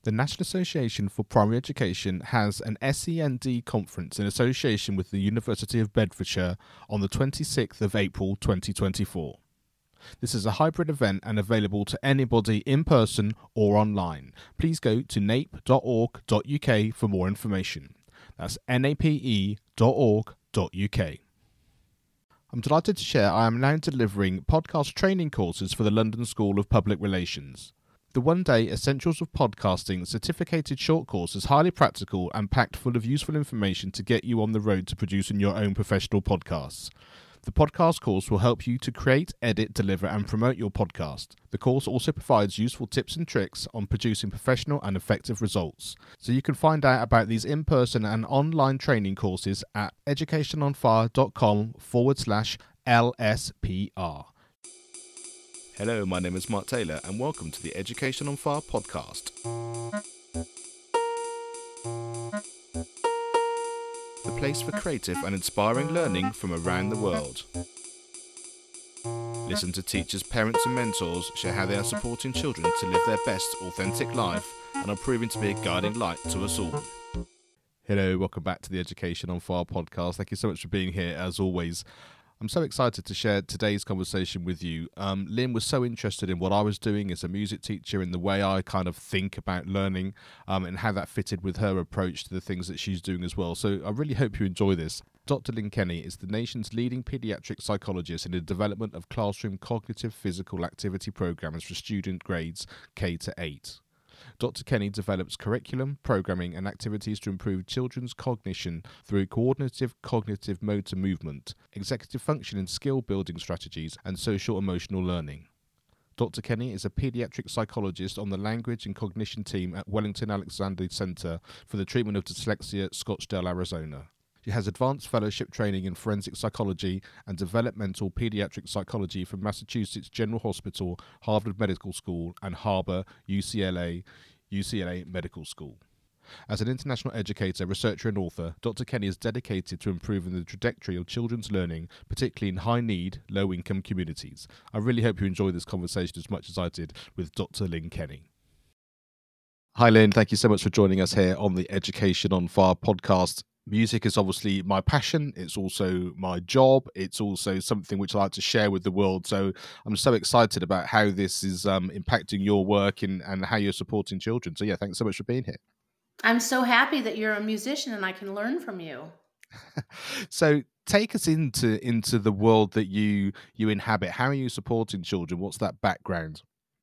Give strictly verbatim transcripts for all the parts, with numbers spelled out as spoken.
The National Association for Primary Education has an S E N D conference in association with the University of Bedfordshire on the twenty-sixth of April twenty twenty-four. This is a hybrid event and available to anybody in person or online. Please go to nape dot org dot U K for more information. That's nape dot org dot U K. I'm delighted to share I am now delivering podcast training courses for the London School of Public Relations. The one-day Essentials of Podcasting certificated short course is highly practical and packed full of useful information to get you on the road to producing your own professional podcasts. The podcast course will help you to create, edit, deliver and promote your podcast. The course also provides useful tips and tricks on producing professional and effective results. So you can find out about these in-person and online training courses at educationonfire.com forward slash LSPR. Hello, my name is Mark Taylor and welcome to the Education on Fire podcast. The place for creative and inspiring learning from around the world. Listen to teachers, parents and mentors share how they are supporting children to live their best authentic life and are proving to be a guiding light to us all. Hello, welcome back to the Education on Fire podcast. Thank you so much for being here as always. I'm so excited to share today's conversation with you. Um, Lynn was so interested in what I was doing as a music teacher and the way I kind of think about learning um, and how that fitted with her approach to the things that she's doing as well. So I really hope you enjoy this. Doctor Lynn Kenny is the nation's leading paediatric psychologist in the development of classroom cognitive physical activity programs for student grades K to eight. Doctor Kenny develops curriculum, programming and activities to improve children's cognition through coordinative cognitive motor movement, executive function and skill building strategies, and social emotional learning. Doctor Kenny is a paediatric psychologist on the language and cognition team at Wellington Alexander Center for the Treatment of Dyslexia, Scottsdale, Arizona. She has advanced fellowship training in forensic psychology and developmental pediatric psychology from Massachusetts General Hospital, Harvard Medical School, and Harbor U C L A, U C L A Medical School. As an international educator, researcher and author, Doctor Kenny is dedicated to improving the trajectory of children's learning, particularly in high-need, low-income communities. I really hope you enjoy this conversation as much as I did with Doctor Lynn Kenny. Hi Lynn, thank you so much for joining us here on the Education on Fire podcast. Music is obviously my passion. It's also my job. It's also something which I like to share with the world. So I'm so excited about how this is um, impacting your work and, and how you're supporting children. So yeah, thanks so much for being here. I'm so happy that you're a musician and I can learn from you. So take us into into the world that you you inhabit. How are you supporting children? What's that background?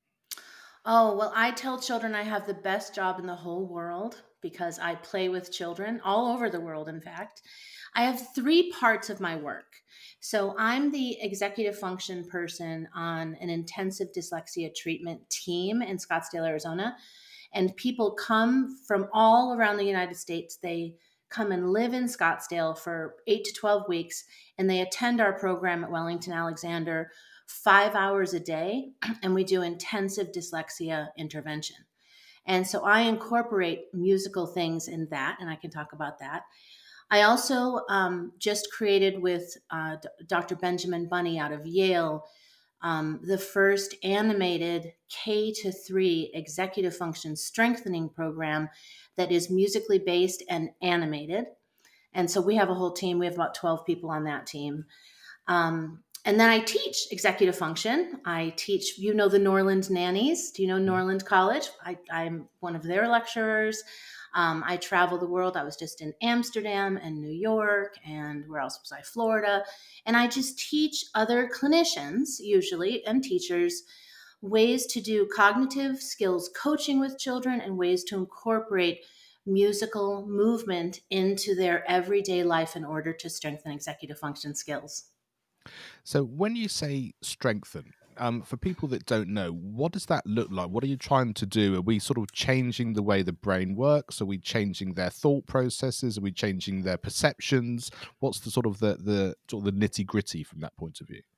Oh, well, I tell children I have the best job in the whole world because I play with children all over the world, in fact. I have three parts of my work. So I'm the executive function person on an intensive dyslexia treatment team in Scottsdale, Arizona. And people come from all around the United States. They come and live in Scottsdale for eight to twelve weeks, and they attend our program at Wellington Alexander five hours a day, and we do intensive dyslexia intervention. And so I incorporate musical things in that, and I can talk about that. I also um, just created with uh, Doctor Benjamin Bunny out of Yale um, the first animated K to three executive function strengthening program that is musically based and animated. And so we have a whole team. We have about twelve people on that team. Um, and then I teach executive function. I teach, you know, the Norland Nannies. Do you know Norland College? I, I'm one of their lecturers. Um, I travel the world. I was just in Amsterdam and New York, and where else was I? Florida. And I just teach other clinicians, usually, and teachers, ways to do cognitive skills coaching with children and ways to incorporate musical movement into their everyday life in order to strengthen executive function skills. So when you say strengthen, um, for people that don't know, what does that look like? What are you trying to do? Are we sort of changing the way the brain works? Are we changing their thought processes? Are we changing their perceptions? What's the sort of the, the sort of the nitty gritty from that point of view?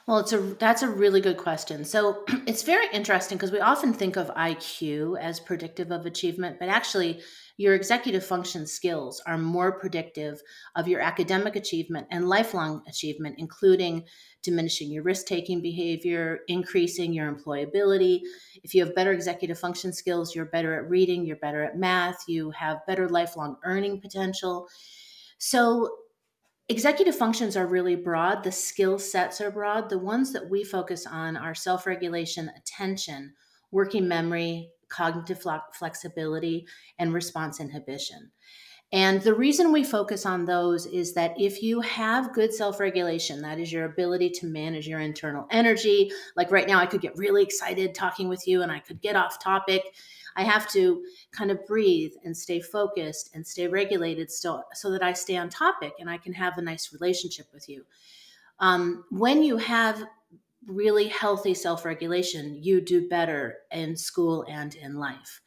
Well, it's a that's a really good question. So it's very interesting because we often think of I Q as predictive of achievement, but actually your executive function skills are more predictive of your academic achievement and lifelong achievement, including diminishing your risk-taking behavior, increasing your employability. If you have better executive function skills, you're better at reading, you're better at math, you have better lifelong earning potential. So executive functions are really broad. The skill sets are broad. The ones that we focus on are self regulation, attention, working memory, cognitive flexibility, and response inhibition. And the reason we focus on those is that if you have good self regulation, that is your ability to manage your internal energy. Like right now, I could get really excited talking with you and I could get off topic. I have to kind of breathe and stay focused and stay regulated still so that I stay on topic and I can have a nice relationship with you. Um, when you have really healthy self-regulation, you do better in school and in life.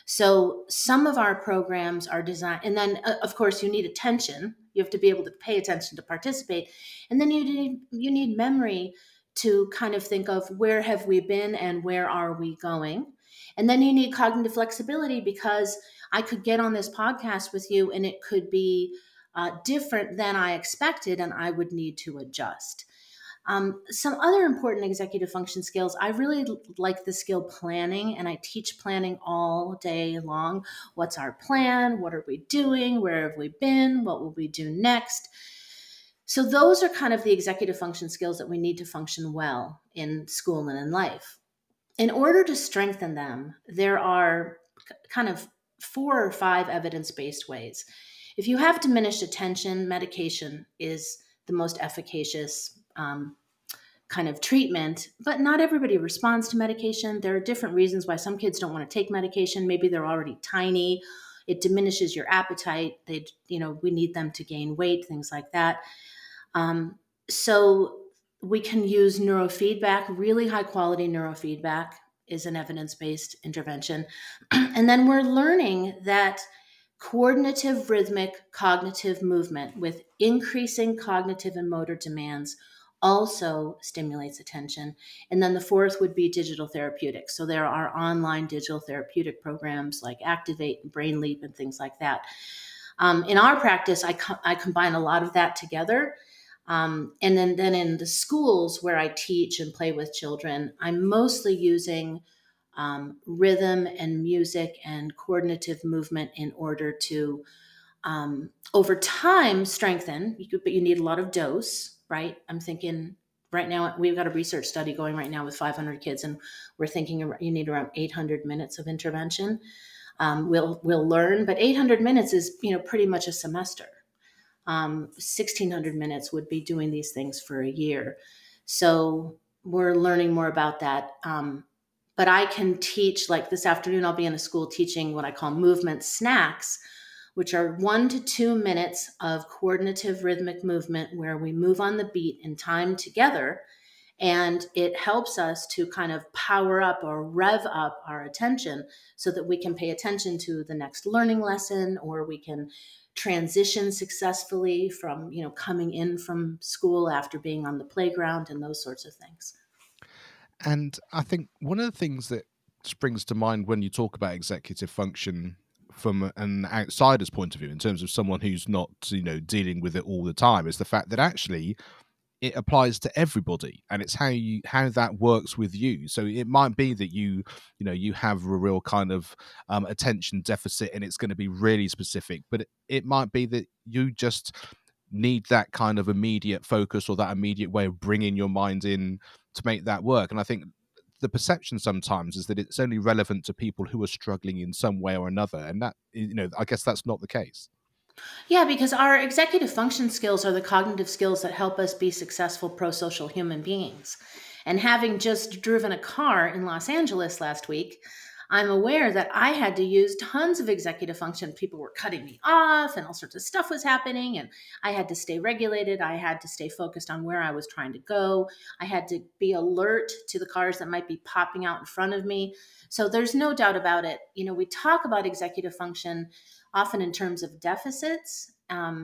So some of our programs are designed, and then uh, of course you need attention. You have to be able to pay attention to participate. And then you need, you need memory to kind of think of where have we been and where are we going. And then you need cognitive flexibility because I could get on this podcast with you and it could be uh, different than I expected and I would need to adjust. Um, some other important executive function skills, I really l- like the skill planning, and I teach planning all day long. What's our plan? What are we doing? Where have we been? What will we do next? So, those are kind of the executive function skills that we need to function well in school and in life. In order to strengthen them, there are k- kind of four or five evidence based ways. If you have diminished attention, medication is the most efficacious um, kind of treatment, but not everybody responds to medication. There are different reasons why some kids don't want to take medication. Maybe they're already tiny. It diminishes your appetite. They, you know, we need them to gain weight, things like that. Um, so we can use neurofeedback. Really high quality neurofeedback is an evidence based intervention. And then we're learning that coordinative rhythmic cognitive movement with increasing cognitive and motor demands also stimulates attention. And then the fourth would be digital therapeutics. So there are online digital therapeutic programs like Activate and BrainLeap and things like that. Um, in our practice, I, co- I combine a lot of that together. Um, and then, then in the schools where I teach and play with children, I'm mostly using um, rhythm and music and coordinative movement in order to, um, over time, strengthen. You could, but you need a lot of dose, right? I'm thinking right now, we've got a research study going right now with five hundred kids, and we're thinking you need around eight hundred minutes of intervention. Um, we'll we'll learn, but eight hundred minutes is you know pretty much a semester. Um, sixteen hundred minutes would be doing these things for a year. So we're learning more about that. Um, but I can teach, like this afternoon, I'll be in a school teaching what I call movement snacks, which are one to two minutes of coordinative rhythmic movement where we move on the beat in time together. And it helps us to kind of power up or rev up our attention so that we can pay attention to the next learning lesson, or we can transition successfully from, you know, coming in from school after being on the playground and those sorts of things. And I think one of the things that springs to mind when you talk about executive function from an outsider's point of view, in terms of someone who's not, you know, dealing with it all the time, is the fact that actually it applies to everybody, and it's how you how that works with you. So it might be that you you know you have a real kind of um, attention deficit, and it's going to be really specific, but it, it might be that you just need that kind of immediate focus or that immediate way of bringing your mind in to make that work. And I think the perception sometimes is that it's only relevant to people who are struggling in some way or another, and that, you know, I guess that's not the case. Yeah, because our executive function skills are the cognitive skills that help us be successful pro-social human beings. And having just driven a car in Los Angeles last week, I'm aware that I had to use tons of executive function. People were cutting me off and all sorts of stuff was happening. And I had to stay regulated. I had to stay focused on where I was trying to go. I had to be alert to the cars that might be popping out in front of me. So there's no doubt about it. You know, we talk about executive function often in terms of deficits. Um,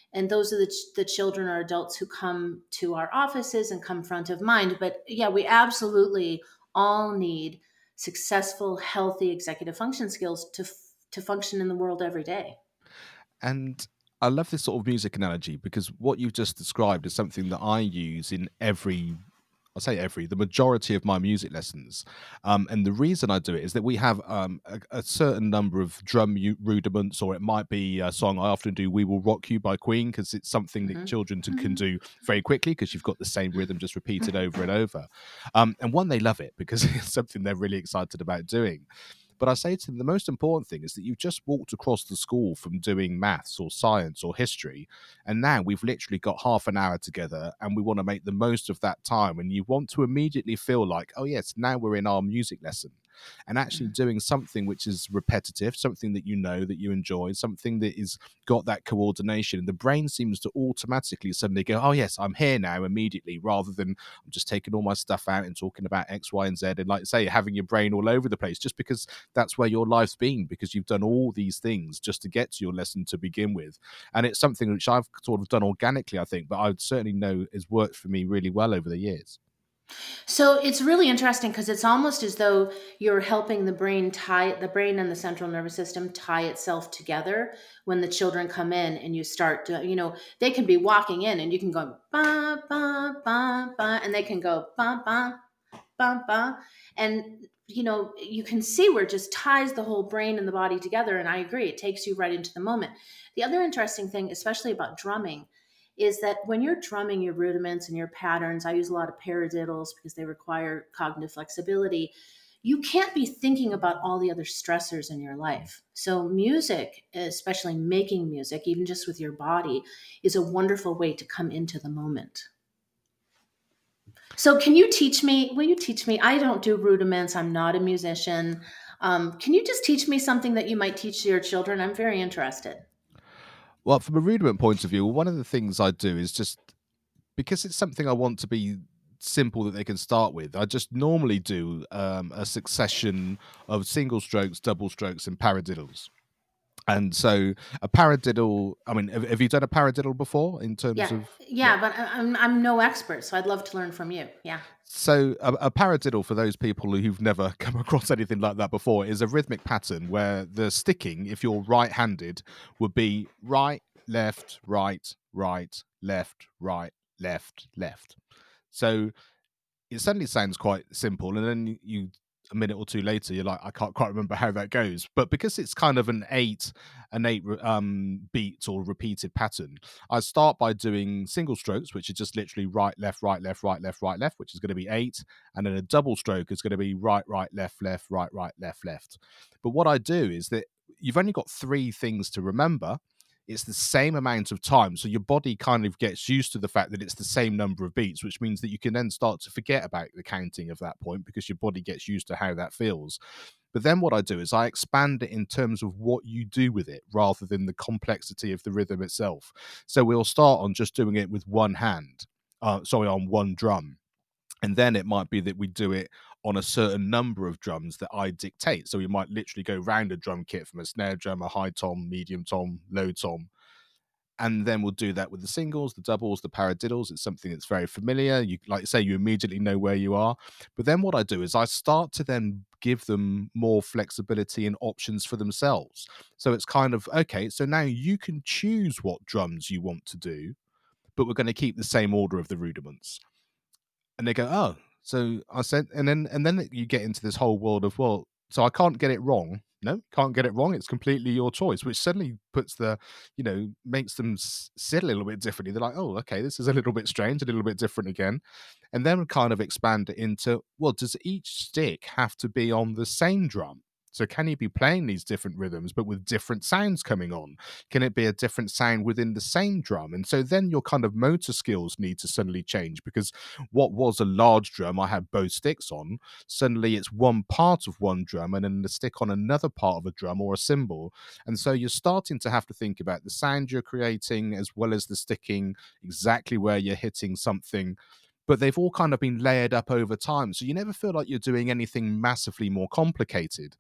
And those are the, ch- the children or adults who come to our offices and come front of mind. But yeah, we absolutely all need successful, healthy executive function skills to f- to function in the world every day. And I love this sort of music analogy because what you've just described is something that I use in every, I'll say every, the majority of my music lessons. Um, and the reason I do it is that we have um, a, a certain number of drum u- rudiments, or it might be a song I often do, We Will Rock You by Queen, because it's something that Hmm. children to, can Hmm. do very quickly because you've got the same rhythm just repeated over and over. Um, and one, they love it because it's something they're really excited about doing. But I say to them, the most important thing is that you've just walked across the school from doing maths or science or history. And now we've literally got half an hour together and we want to make the most of that time. And you want to immediately feel like, oh, yes, now we're in our music lesson. And actually doing something which is repetitive, something that you know that you enjoy, something that is got that coordination. And the brain seems to automatically suddenly go, oh, yes, I'm here now immediately, rather than I'm just taking all my stuff out and talking about X, Y, and Z. And like I say, having your brain all over the place just because that's where your life's been, because you've done all these things just to get to your lesson to begin with. And it's something which I've sort of done organically, I think, but I would certainly know has worked for me really well over the years. So it's really interesting because it's almost as though you're helping the brain tie the brain and the central nervous system tie itself together when the children come in and you start to, you know, they can be walking in and you can go ba ba ba ba and they can go ba ba ba ba and you know you can see where it just ties the whole brain and the body together. And I agree, it takes you right into the moment. The other interesting thing, especially about drumming, is that when you're drumming your rudiments and your patterns, I use a lot of paradiddles because they require cognitive flexibility. You can't be thinking about all the other stressors in your life. So music, especially making music, even just with your body, is a wonderful way to come into the moment. So, can you teach me? Will you teach me? I don't do rudiments. I'm not a musician. Um, can you just teach me something that you might teach to your children? I'm very interested. Well, from a rudiment point of view, one of the things I do is just because it's something I want to be simple that they can start with. I just normally do um, a succession of single strokes, double strokes, and paradiddles. And so a paradiddle, I mean, have, have you done a paradiddle before in terms Yeah, of, yeah. yeah, but I- I'm I'm no expert, so I'd love to learn from you. Yeah. So a, a paradiddle, for those people who've never come across anything like that before, is a rhythmic pattern where the sticking, if you're right-handed, would be right, left, right, right, left, right, left, left. So it suddenly sounds quite simple, and then you a minute or two later you're like, I can't quite remember how that goes. But because it's kind of an eight an eight um beat or repeated pattern, I start by doing single strokes, which are just literally right, left, right, left, right, left, right, left, which is going to be eight. And then a double stroke is going to be right, right, left, left, right, right, left, left. But what I do is that you've only got three things to remember. It's the same amount of time. So your body kind of gets used to the fact that it's the same number of beats, which means that you can then start to forget about the counting of that point because your body gets used to how that feels. But then what I do is I expand it in terms of what you do with it rather than the complexity of the rhythm itself. So we'll start on just doing it with one hand, uh, sorry, on one drum. And then it might be that we do it on a certain number of drums that I dictate. So we might literally go round a drum kit from a snare drum, a high tom, medium tom, low tom. And then we'll do that with the singles, the doubles, the paradiddles. It's something that's very familiar. You, like you say, you immediately know where you are. But then what I do is I start to then give them more flexibility and options for themselves. So it's kind of, okay, so now you can choose what drums you want to do, but we're going to keep the same order of the rudiments. And they go, oh, so I said, and then and then you get into this whole world of, well, so I can't get it wrong. No, can't get it wrong. It's completely your choice, which suddenly puts the, you know, makes them s- sit a little bit differently. They're like, oh, okay, this is a little bit strange, a little bit different again. And then kind of expand it into, well, does each stick have to be on the same drum? So can you be playing these different rhythms, but with different sounds coming on? Can it be a different sound within the same drum? And so then your kind of motor skills need to suddenly change because what was a large drum I had both sticks on, suddenly it's one part of one drum and then the stick on another part of a drum or a cymbal. And so you're starting to have to think about the sound you're creating as well as the sticking, exactly where you're hitting something. But they've all kind of been layered up over time. So you never feel like you're doing anything massively more complicated.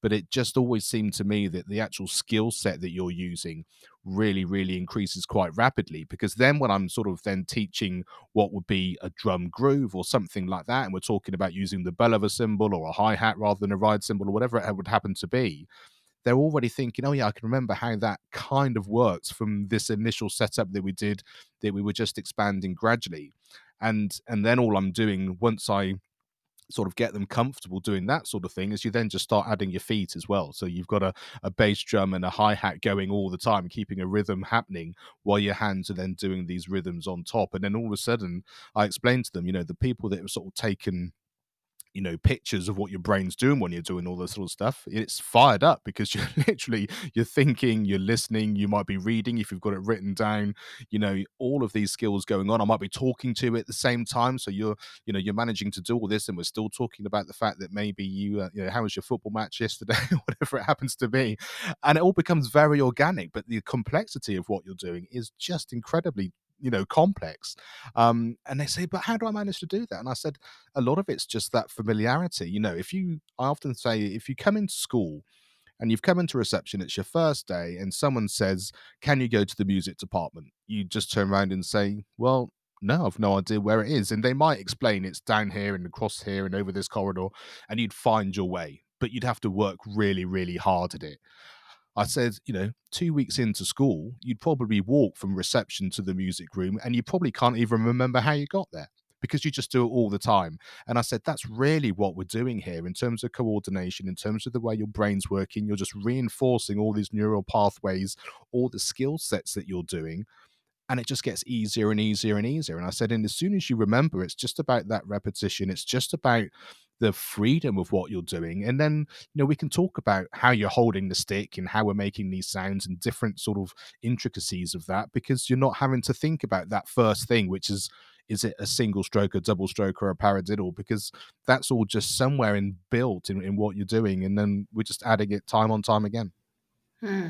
but it just always seemed to me that the actual skill set that you're using really, really increases quite rapidly, because then when I'm sort of then teaching what would be a drum groove or something like that, and we're talking about using the bell of a cymbal or a hi-hat rather than a ride cymbal or whatever it would happen to be, they're already thinking, oh yeah, I can remember how that kind of works from this initial setup that we did, that we were just expanding gradually. And and then all I'm doing once I sort of get them comfortable doing that sort of thing is you then just start adding your feet as well. So you've got a, a bass drum and a hi-hat going all the time, keeping a rhythm happening while your hands are then doing these rhythms on top. And then all of a sudden I explained to them, you know, the people that have sort of taken, you know, pictures of what your brain's doing when you're doing all this sort of stuff, it's fired up because you're literally, you're thinking, you're listening, you might be reading if you've got it written down, you know, all of these skills going on. I might be talking to it at the same time, so you're, you know, you're managing to do all this, and we're still talking about the fact that maybe you, uh, you know, how was your football match yesterday, whatever it happens to be, and it all becomes very organic. But the complexity of what you're doing is just incredibly, you know, complex. Um and they say, but how do I manage to do that? And I said, a lot of it's just that familiarity. You know, if you, I often say, if you come into school and you've come into reception, it's your first day, and someone says, can you go to the music department? You just turn around and say, well, no, I've no idea where it is. And they might explain it's down here and across here and over this corridor, and you'd find your way, but you'd have to work really, really hard at it. I said, you know, two weeks into school, you'd probably walk from reception to the music room and you probably can't even remember how you got there because you just do it all the time. And I said, that's really what we're doing here in terms of coordination, in terms of the way your brain's working. You're just reinforcing all these neural pathways, all the skill sets that you're doing, and it just gets easier and easier and easier. And I said, and as soon as you remember, it's just about that repetition. It's just about the freedom of what you're doing. And then, you know, we can talk about how you're holding the stick and how we're making these sounds and different sort of intricacies of that, because you're not having to think about that first thing, which is, is it a single stroke, a double stroke, or a paradiddle? Because that's all just somewhere in built in, in what you're doing. And then we're just adding it time on time again. Hmm.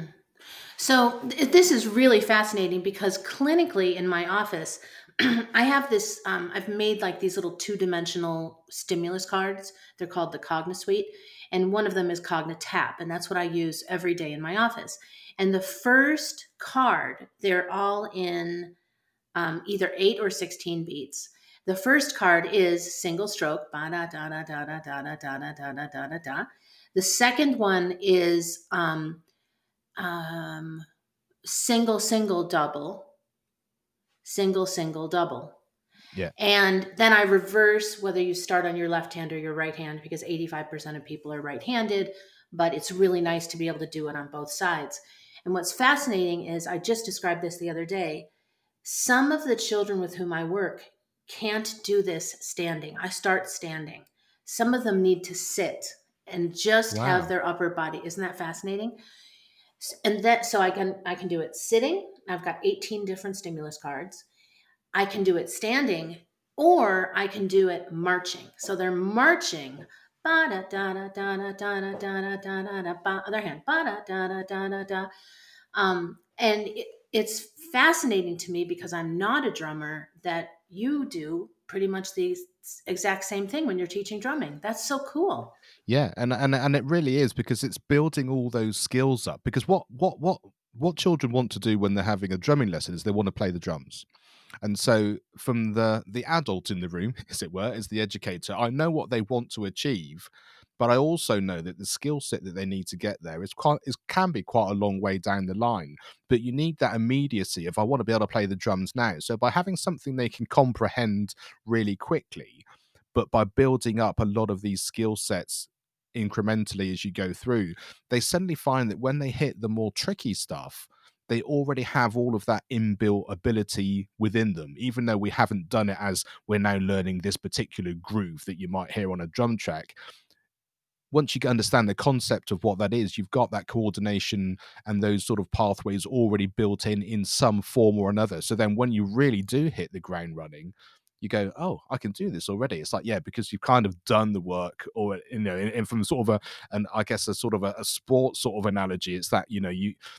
So th- this is really fascinating because clinically in my office, I have this, um, I've made like these little two dimensional stimulus cards. They're called the CogniSuite. And one of them is CogniTap. And that's what I use every day in my office. And the first card, they're all in um, either eight or sixteen beats. The first card is single stroke, ba da da da da da da da da da da da da da. The second one is um, um, single, single, double, single, single, double. Yeah. And then I reverse whether you start on your left hand or your right hand, because eighty-five percent of people are right handed, but it's really nice to be able to do it on both sides. And what's fascinating is I just described this the other day. Some of the children with whom I work can't do this standing. I start standing. Some of them need to sit and just Wow. have their upper body. Isn't that fascinating? And that, so I can I can do it sitting. I've got eighteen different stimulus cards. I can do it standing, or I can do it marching. So they're marching. Ba da da da da da da da da da da da. Ba, other hand. Ba da da da da da da. Um, and it, it's fascinating to me because I'm not a drummer that you do pretty much the exact same thing when you're teaching drumming. That's so cool. Yeah, and and and it really is, because it's building all those skills up. Because what what what what children want to do when they're having a drumming lesson is they want to play the drums. And so from the the adult in the room, as it were, as the educator, I know what they want to achieve, but I also know that the skill set that they need to get there is quite is can be quite a long way down the line. But you need that immediacy if I want to be able to play the drums now. So by having something they can comprehend really quickly, but by building up a lot of these skill sets incrementally as you go through, they suddenly find that when they hit the more tricky stuff, they already have all of that inbuilt ability within them, even though we haven't done it as we're now learning this particular groove that you might hear on a drum track. Once you understand the concept of what that is, you've got that coordination and those sort of pathways already built in in some form or another. So then when you really do hit the ground running, you go, oh, I can do this already. It's like, yeah, because you've kind of done the work, or, you know, and from sort of a, and I guess a sort of a, a sports sort of analogy, it's that, you know, you,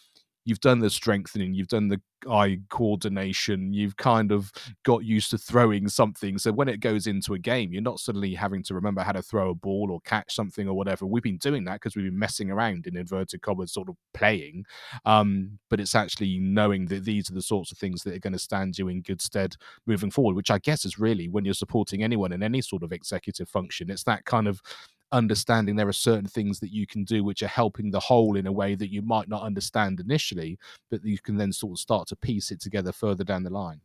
you've done the strengthening, you've done the eye coordination, you've kind of got used to throwing something. So when it goes into a game, you're not suddenly having to remember how to throw a ball or catch something or whatever. We've been doing that because we've been messing around, in inverted commas, sort of playing. Um, but it's actually knowing that these are the sorts of things that are going to stand you in good stead moving forward, which I guess is really, when you're supporting anyone in any sort of executive function, it's that kind of understanding there are certain things that you can do which are helping the whole in a way that you might not understand initially, but you can then sort of start to piece it together further down the line.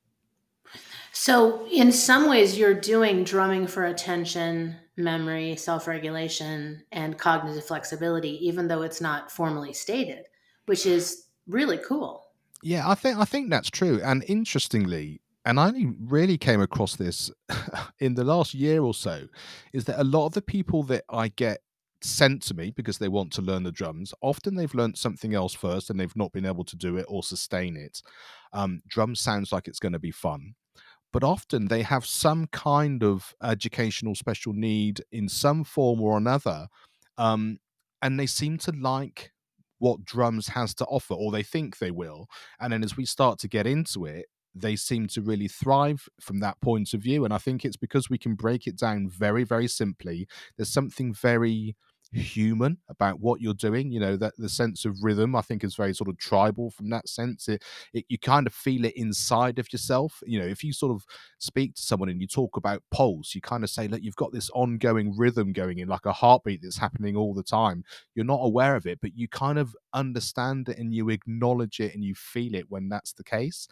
So in some ways you're doing drumming for attention, memory, self-regulation, and cognitive flexibility, even though it's not formally stated, which is really cool. Yeah, I think I think that's true. And interestingly, and I only really came across this in the last year or so, is that a lot of the people that I get sent to me because they want to learn the drums, often they've learned something else first and they've not been able to do it or sustain it. Um, drums sounds like it's going to be fun, but often they have some kind of educational special need in some form or another. Um, and they seem to like what drums has to offer, or they think they will. And then as we start to get into it, they seem to really thrive from that point of view. And I think it's because we can break it down very, very simply. There's something very human about what you're doing, you know, that the sense of rhythm I think is very sort of tribal from that sense. It, it you kind of feel it inside of yourself. You know, if you sort of speak to someone and you talk about pulse, you kind of say, look, you've got this ongoing rhythm going in, like a heartbeat that's happening all the time. You're not aware of it, but you kind of understand it and you acknowledge it and you feel it when that's the case.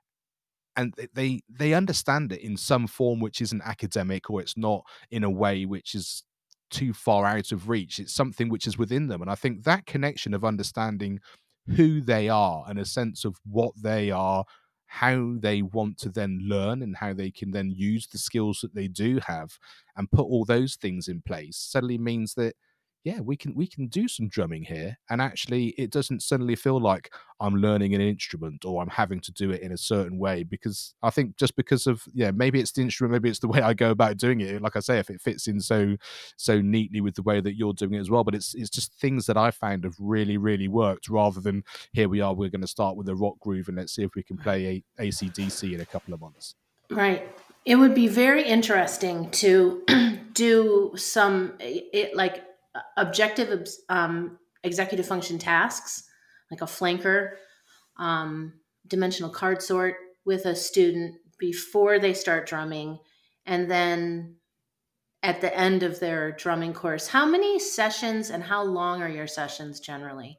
And they they understand it in some form which isn't academic, or it's not in a way which is too far out of reach. It's something which is within them. And I think that connection of understanding who they are and a sense of what they are, how they want to then learn and how they can then use the skills that they do have and put all those things in place suddenly means that, yeah, we can we can do some drumming here, and actually it doesn't suddenly feel like I'm learning an instrument or I'm having to do it in a certain way. Because I think just because of, yeah, maybe it's the instrument, maybe it's the way I go about doing it. Like I say, if it fits in so so neatly with the way that you're doing it as well, but it's it's just things that I found have really really worked, rather than here we are, we're going to start with a rock groove and let's see if we can play a A C D C in a couple of months. Right. It would be very interesting to do some it, like objective um, executive function tasks, like a flanker, um, dimensional card sort with a student before they start drumming, and then at the end of their drumming course. How many sessions and how long are your sessions generally?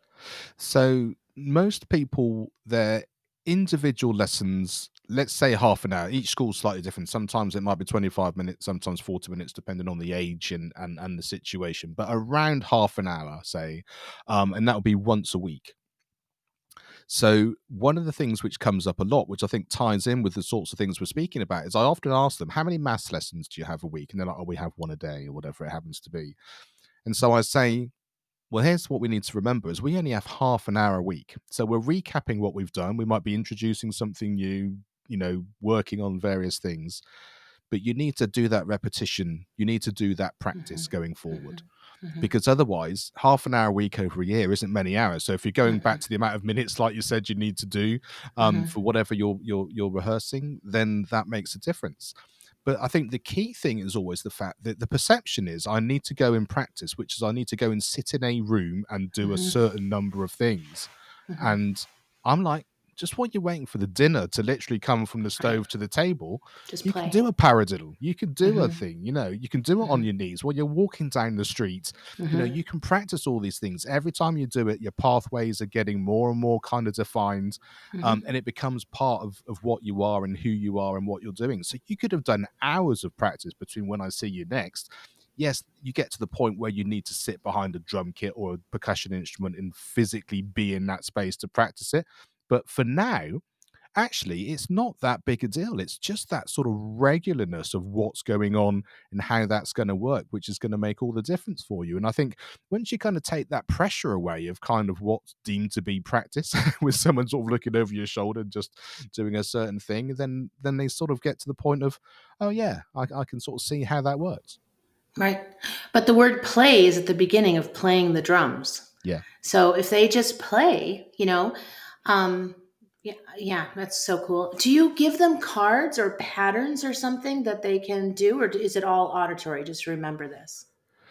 So most people, their individual lessons, let's say half an hour. Each school's slightly different. Sometimes it might be twenty-five minutes, sometimes forty minutes, depending on the age and and, and the situation. But around half an hour, say, um, and that will be once a week. So one of the things which comes up a lot, which I think ties in with the sorts of things we're speaking about, is I often ask them, how many maths lessons do you have a week? And they're like, oh, we have one a day or whatever it happens to be. And so I say, well, here's what we need to remember is we only have half an hour a week. So we're recapping what we've done. We might be introducing something new, you know, working on various things, but you need to do that repetition. You need to do that practice Mm-hmm. going forward. Mm-hmm. Because otherwise, half an hour a week over a year isn't many hours. So if you're going Mm-hmm. back to the amount of minutes, like you said, you need to do um, Mm-hmm. for whatever you're you're you're rehearsing, then that makes a difference. But I think the key thing is always the fact that the perception is I need to go and practice, which is I need to go and sit in a room and do a Mm-hmm. certain number of things. Mm-hmm. And I'm like, just while you're waiting for the dinner to literally come from the stove Right. to the table, Just you play. can do a paradiddle. You can do a Mm-hmm. thing, you know, you can do it on Mm-hmm. your knees while you're walking down the street. Mm-hmm. You know, you can practice all these things. Every time you do it, your pathways are getting more and more kind of defined. Mm-hmm. Um, and it becomes part of, of what you are and who you are and what you're doing. So you could have done hours of practice between when I see you next. Yes, you get to the point where you need to sit behind a drum kit or a percussion instrument and physically be in that space to practice it. But for now, actually, it's not that big a deal. It's just that sort of regularness of what's going on and how that's going to work, which is going to make all the difference for you. And I think once you kind of take that pressure away of kind of what's deemed to be practice with someone sort of looking over your shoulder and just doing a certain thing, then then they sort of get to the point of, oh yeah, I, I can sort of see how that works. Right. But the word play is at the beginning of playing the drums. Yeah. So if they just play, you know, um, yeah, yeah, that's so cool. Do you give them cards or patterns or something that they can do, or is it all auditory? Just remember this.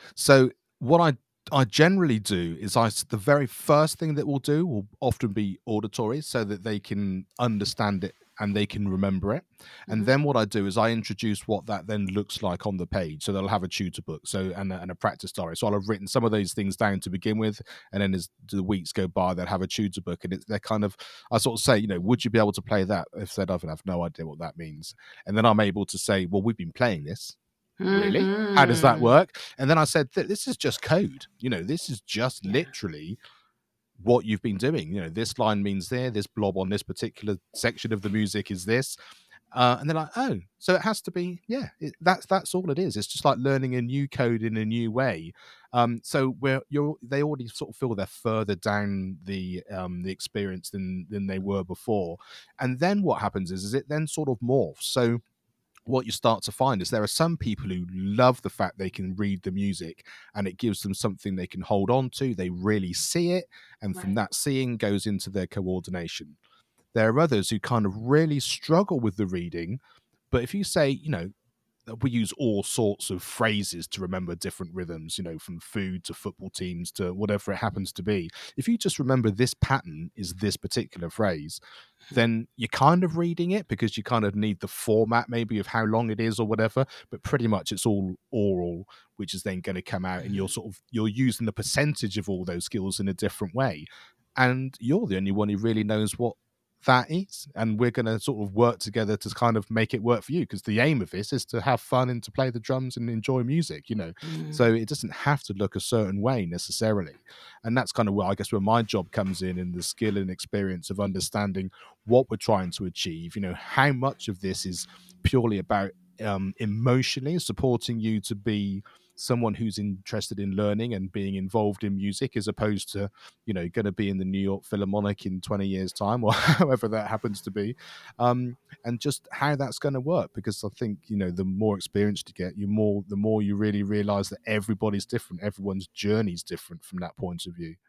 So what I I generally do is I s- the very first thing that we'll do will often be auditory, so that they can understand it and they can remember it. And Hmm. then what I do is I introduce what that then looks like on the page. So they'll have a tutor book, so and a, and a practice diary. So I'll have written some of those things down to begin with, and then as the weeks go by, they'll have a tutor book, and it's they're kind of I sort of say, you know, would you be able to play that? If they'd have have no idea what that means, and then I'm able to say, well, we've been playing this. Really? How does that Hmm. work? And then I said, this is just code. You know, this is just Yeah. literally what you've been doing. You know, this line means there, this blob on this particular section of the music is this. Uh, and they're like, oh, so it has to be, yeah, it, that's that's all it is. It's just like learning a new code in a new way. Um, so where you're, they already sort of feel they're further down the um, the experience than than they were before. And then what happens is, is it then sort of morphs. So what you start to find is there are some people who love the fact they can read the music and it gives them something they can hold on to. They really see it. And from Right. that seeing goes into their coordination. There are others who kind of really struggle with the reading. But if you say, you know, we use all sorts of phrases to remember different rhythms, you know, from food to football teams to whatever it happens to be. If you just remember this pattern is this particular phrase, then you're kind of reading it because you kind of need the format maybe of how long it is or whatever, but pretty much it's all oral, which is then going to come out and you're sort of you're using the percentage of all those skills in a different way. And you're the only one who really knows what that is, and we're going to sort of work together to kind of make it work for you, because the aim of this is to have fun and to play the drums and enjoy music, you know. So Mm. it doesn't have to look a certain way necessarily, and that's kind of where I guess where my job comes in in the skill and experience of understanding what we're trying to achieve. You know, how much of this is purely about um, emotionally supporting you to be someone who's interested in learning and being involved in music, as opposed to, you know, going to be in the New York Philharmonic in twenty years time or however that happens to be. Um, and just how that's going to work, because I think, you know, the more experienced you get, you more the more you really realize that everybody's different, everyone's journey's different from that point of view.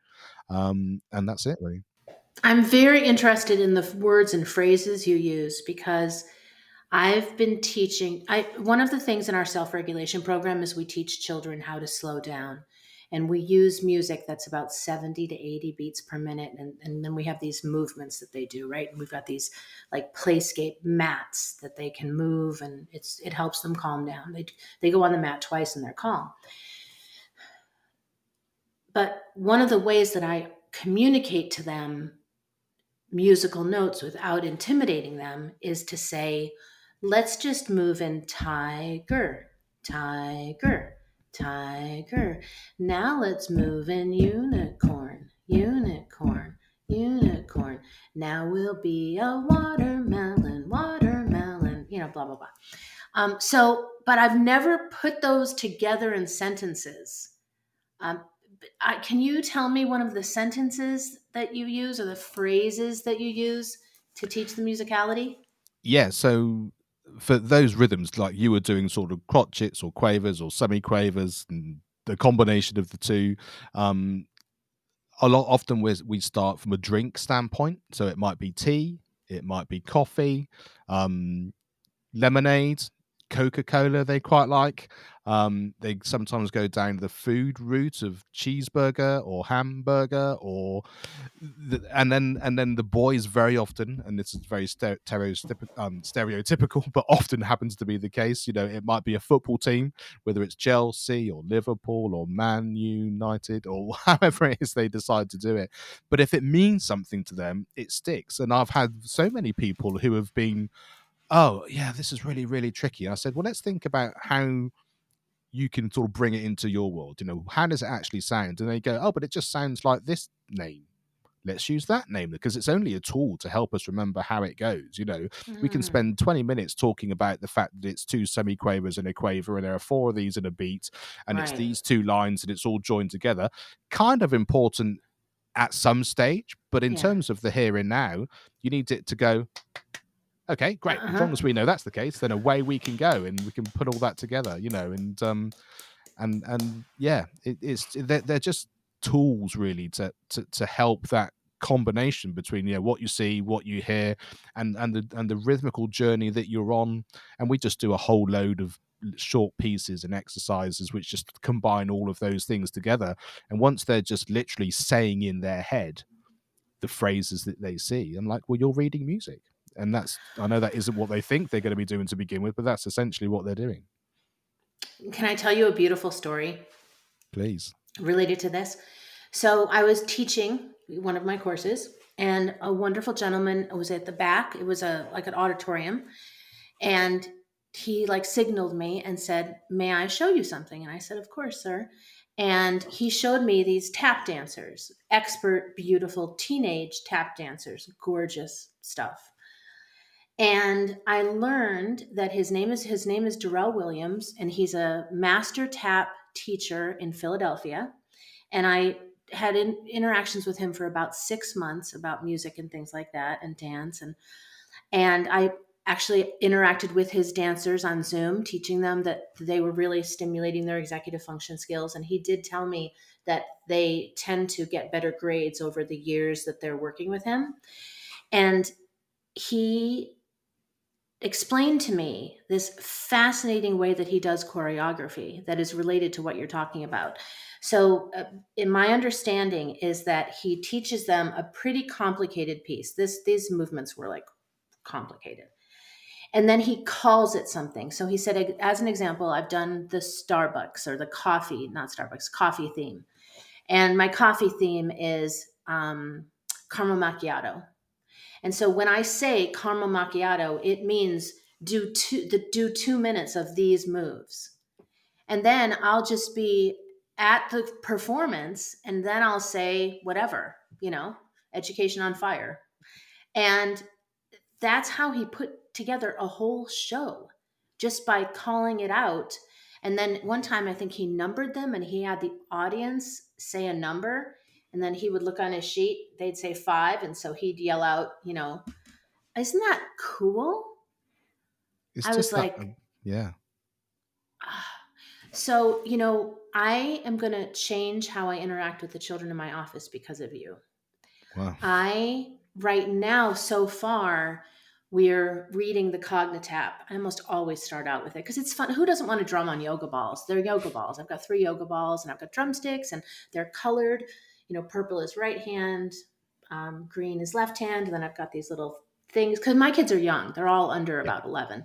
Um, and that's it really. I'm very interested in the words and phrases you use because I've been teaching. I one of the things in our self-regulation program is we teach children how to slow down. And we use music that's about seventy to eighty beats per minute. And, and then we have these movements that they do, right? And we've got these like playscape mats that they can move, and it's it helps them calm down. They they go on the mat twice and they're calm. But one of the ways that I communicate to them musical notes without intimidating them is to say, let's just move in tiger, tiger, tiger. Now let's move in unicorn, unicorn, unicorn. Now we'll be a watermelon, watermelon, you know, blah, blah, blah. Um, so, but I've never put those together in sentences. Um, I, can you tell me one of the sentences that you use or the phrases that you use to teach the musicality? Yeah, so for those rhythms, like you were doing sort of crotchets or quavers or semi-quavers, and the combination of the two, um, a lot often we we start from a drink standpoint. So it might be tea, it might be coffee, um, lemonade, Coca-Cola they quite like. Um, they sometimes go down the food route of cheeseburger or hamburger, or the, and then and then the boys very often, and this is very stereotypical, um, stereotypical, but often happens to be the case. You know, it might be a football team, whether it's Chelsea or Liverpool or Man United or however it is they decide to do it. But if it means something to them, it sticks. And I've had so many people who have been, oh yeah, this is really really tricky. I said, well, let's think about how you can sort of bring it into your world. You know, how does it actually sound? And they go, oh, but it just sounds like this name. Let's use that name, because it's only a tool to help us remember how it goes. You know, we can Mm, spend twenty minutes talking about the fact that it's two semi-quavers and a quaver, and there are four of these in a beat, and it's right. these two lines, and it's all joined together. Kind of important at some stage, but in Yeah. terms of the here and now, you need it to go, okay, great. As Uh-huh. long as we know that's the case, then away we can go, and we can put all that together, you know. And um, and and yeah, it, it's they're, they're just. tools really to to, to help that combination between, you know, what you see, what you hear, and and the and the rhythmical journey that you're on. And we just do a whole load of short pieces and exercises which just combine all of those things together. And once they're just literally saying in their head the phrases that they see, I'm like, well, you're reading music. And that's, I know that isn't what they think they're going to be doing to begin with, but that's essentially what they're doing. Can I tell you a beautiful story? Please. Related to this. So I was teaching one of my courses, and a wonderful gentleman was at the back. It was a like an auditorium, and he like signaled me and said, "May I show you something?" And I said, "Of course, sir." And he showed me these tap dancers, expert, beautiful teenage tap dancers, gorgeous stuff. And I learned that his name is his name is Darrell Williams, and he's a master tap teacher in Philadelphia. And I had in, interactions with him for about six months about music and things like that, and dance. And and I actually interacted with his dancers on Zoom, teaching them that they were really stimulating their executive function skills. And he did tell me that they tend to get better grades over the years that they're working with him. And he explained to me this fascinating way that he does choreography that is related to what you're talking about. So uh, in my understanding is that he teaches them a pretty complicated piece. This, these movements were like complicated. And then he calls it something. So he said, as an example, I've done the Starbucks or the coffee, not Starbucks, coffee theme. And my coffee theme is um, caramel macchiato. And so when I say caramel macchiato, it means do two, the, do two minutes of these moves. And then I'll just be at the performance, and then I'll say whatever, you know, education on fire. And that's how he put together a whole show just by calling it out. And then one time I think he numbered them, and he had the audience say a number, and then he would look on his sheet, they'd say five. And so he'd yell out, you know, isn't that cool? It's I was just like, that, um, yeah. ah. So, you know, I am going to change how I interact with the children in my office because of you. Wow. I, right now, so far, we're reading the Cognitap. I almost always start out with it because it's fun. Who doesn't want to drum on yoga balls? They're yoga balls. I've got three yoga balls, and I've got drumsticks, and they're colored. You know, purple is right hand, um, green is left hand, and then I've got these little things because my kids are young. They're all under about eleven.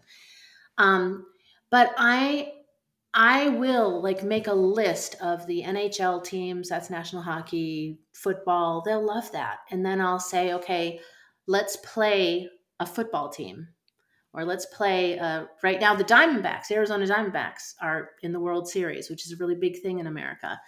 Um, but I I will like make a list of the N H L teams, that's National Hockey, football. They'll love that. And then I'll say, okay, let's play a football team. Or let's play, uh, right now, the Diamondbacks, Arizona Diamondbacks are in the World Series, which is a really big thing in America.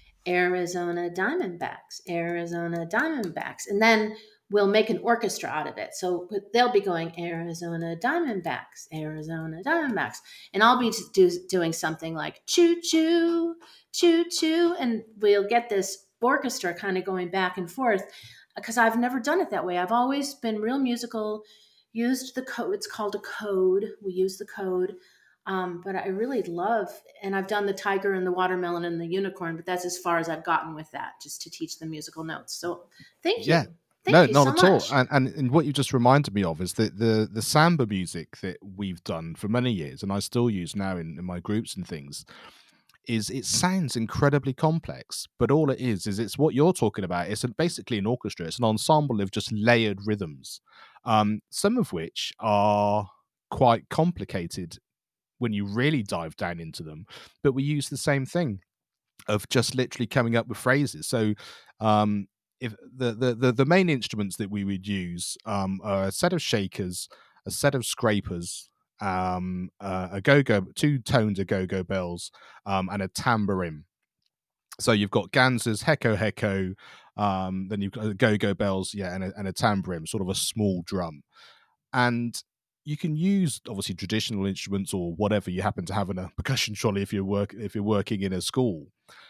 Arizona Diamondbacks, Arizona Diamondbacks. And then we'll make an orchestra out of it. So they'll be going Arizona Diamondbacks, Arizona Diamondbacks. And I'll be do, doing something like choo choo, choo choo. And we'll get this orchestra kind of going back and forth because I've never done it that way. I've always been real musical, used the code. It's called a code. We use the code. Um, but I really love, and I've done the tiger and the watermelon and the unicorn, but that's as far as I've gotten with that, just to teach the musical notes. So thank you. Yeah. Thank no, you not so at much. all. And, and and what you just reminded me of is that the the samba music that we've done for many years, and I still use now in, in my groups and things, is it sounds incredibly complex, but all it is is it's what you're talking about. It's a, basically an orchestra. It's an ensemble of just layered rhythms, um, some of which are quite complicated when you really dive down into them. But we use the same thing of just literally coming up with phrases. So um, if the, the the the main instruments that we would use um, are a set of shakers, a set of scrapers, um, uh, a go-go, two toned go-go bells, um, and a tambourine. So you've got ganzas, heko heko, um, then you've got go-go bells, yeah, and a, and a tambourine, sort of a small drum. And you can use obviously traditional instruments or whatever you happen to have in a percussion trolley if you're work if you're working in a school.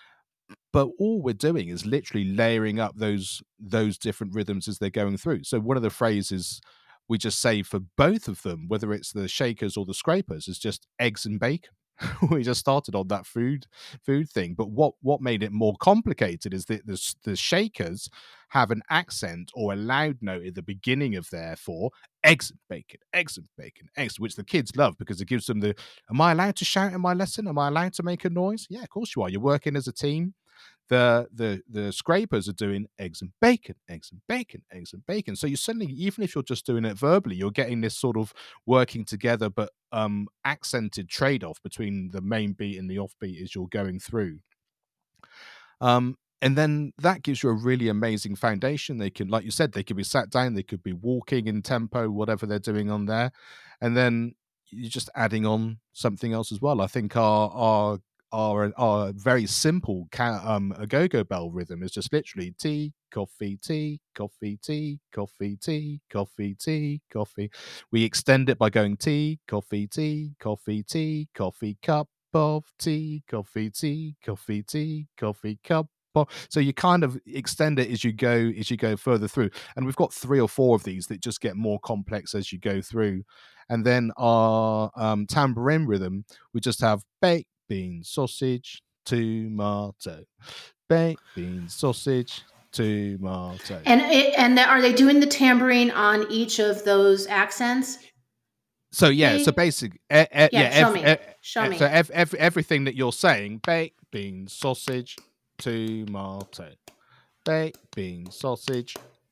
But all we're doing is literally layering up those those different rhythms as they're going through. So one of the phrases we just say for both of them, whether it's the shakers or the scrapers, is just eggs and bacon. we just started on that food food thing. But what what made it more complicated is that the the shakers have an accent or a loud note at the beginning of there for eggs and bacon, eggs and bacon, eggs, which the kids love because it gives them the, am I allowed to shout in my lesson? Am I allowed to make a noise? Yeah, of course you are. You're working as a team. The the the scrapers are doing eggs and bacon, eggs and bacon, eggs and bacon. So you suddenly, even if you're just doing it verbally, you're getting this sort of working together but um accented trade-off between the main beat and the offbeat as you're going through. Um, and then that gives you a really amazing foundation. They can, like you said, they could be sat down, they could be walking in tempo, whatever they're doing on there. And then you're just adding on something else as well. I think our our our, our very simple ca- um a go-go bell rhythm is just literally tea, coffee, tea, coffee, tea, coffee, tea, coffee, tea, coffee. We extend it by going tea, coffee, tea, coffee, tea, coffee, cup of tea, coffee, tea, coffee, tea, coffee, cup. So you kind of extend it as you go as you go further through, and we've got three or four of these that just get more complex as you go through. And then our um, tambourine rhythm, we just have baked beans, sausage, tomato, baked beans, sausage, tomato. And it, and are they doing the tambourine on each of those accents? So yeah, so Baked. basic, eh, eh, Yeah, yeah, show ev- me. eh, Show eh, me. so ev- ev- everything that you're saying: baked beans, sausage, tomato, baked beans, sausage,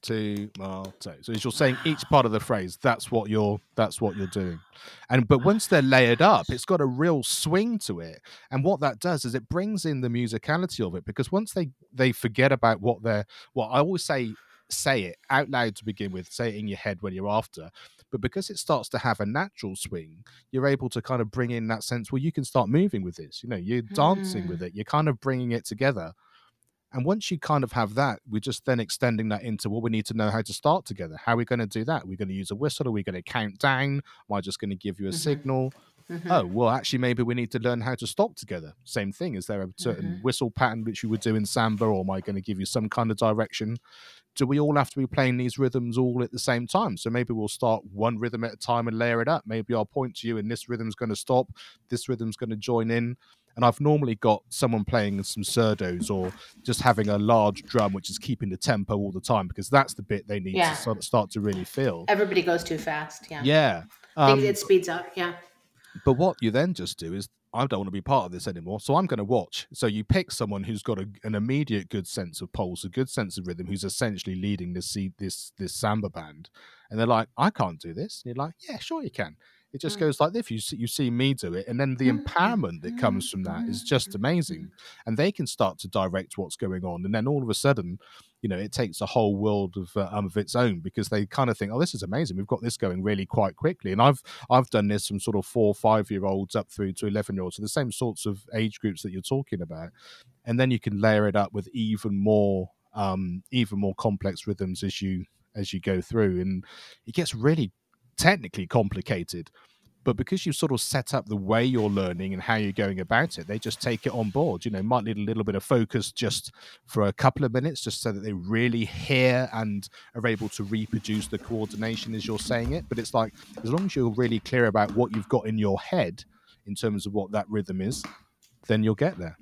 tomato. So as you're saying each part of the phrase, that's what you're that's what you're doing. And but once they're layered up, it's got a real swing to it. And what that does is it brings in the musicality of it, because once they they forget about what they're, well, I always say say it out loud to begin with, say it in your head when you're after. But because it starts to have a natural swing, you're able to kind of bring in that sense where you can start moving with this. You know, you're dancing with Mm. it, you're kind of bringing it together. And once you kind of have that, we're just then extending that into, well, we need to know how to start together. How are we going to do that? We're going to use a whistle? Are we going to count down? Am I just going to give you a Mm-hmm. signal? Mm-hmm. Oh, well, actually, maybe we need to learn how to stop together. Same thing. Is there a certain Mm-hmm. whistle pattern which you would do in samba, or am I going to give you some kind of direction? Do we all have to be playing these rhythms all at the same time? So maybe we'll start one rhythm at a time and layer it up. Maybe I'll point to you and this rhythm's going to stop, this rhythm's going to join in. And I've normally got someone playing some surdos or just having a large drum which is keeping the tempo all the time, because that's the bit they need Yeah. to sort of start to really feel. Everybody goes too fast. Yeah. Yeah. I think Um, it speeds up. Yeah. but what you then just do is, I don't want to be part of this anymore, so I'm going to watch. So you pick someone who's got a, an immediate good sense of pulse, a good sense of rhythm, who's essentially leading this this this samba band, and they're like, I can't do this. And you're like, yeah, sure you can. It just goes like this. You see, you see me do it, and then the empowerment that comes from that is just amazing. And they can start to direct what's going on, and then all of a sudden, you know, it takes a whole world of uh, um, of its own, because they kind of think, oh, this is amazing. We've got this going really quite quickly. And I've I've done this from sort of four or five year olds up through to eleven year olds, so the same sorts of age groups that you're talking about. And then you can layer it up with even more um, even more complex rhythms as you as you go through, and it gets really technically complicated. But because you've sort of set up the way you're learning and how you're going about it, they just take it on board. You know, might need a little bit of focus just for a couple of minutes, just so that they really hear and are able to reproduce the coordination as you're saying it. But it's like, as long as you're really clear about what you've got in your head in terms of what that rhythm is, then you'll get there.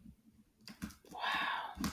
Wow.